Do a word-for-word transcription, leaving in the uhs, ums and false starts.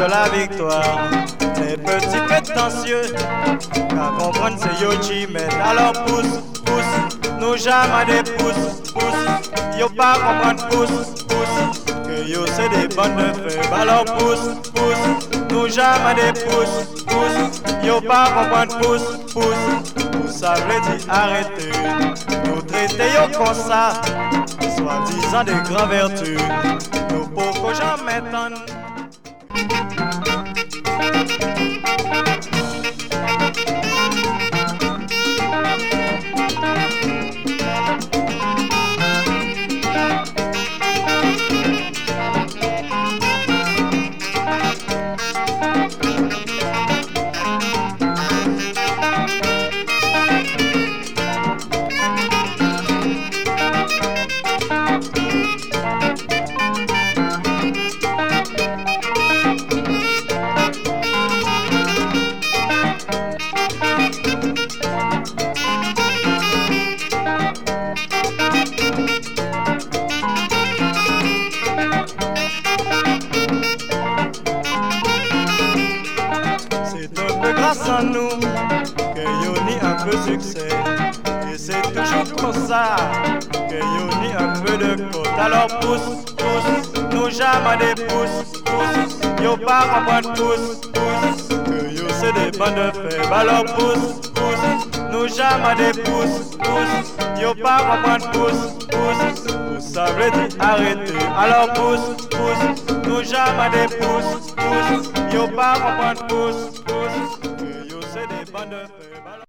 de la victoire. Les petits prétentieux, qu'à comprendre c'est yo qui mettent. Alors pousse, pousse, nous jamais des pouces, pousse. Yo pas comprendre pousse, pousse, que yo c'est des bonnes de faibles. Alors pousse, pousse, nous jamais des pouces, pousse. Yo pas comprendre pousse, pousse. Pour ça veut dire arrêter. Nous traiter yo comme ça, soi-disant des grandes vertus. Nous pauvres jamais t'en. Grâce à nous, que yo ni un peu succès. Et c'est toujours comme ça, que yo ni un peu de côte. Alors pousse, pousse, nous jamais des pouces, pousse. Yo pas comprendre pousse, pousse, que yo c'est des bandes de faibles. Alors pousse, pousse, nous jamais des pouces, pousse. Yo pas comprendre pousse, pousse, vous savez dire arrêter. Alors pousse, pousse, nous jamais des pouces, pousse. Yo pas comprendre pousse, pousse. C'est des bandes de faibles.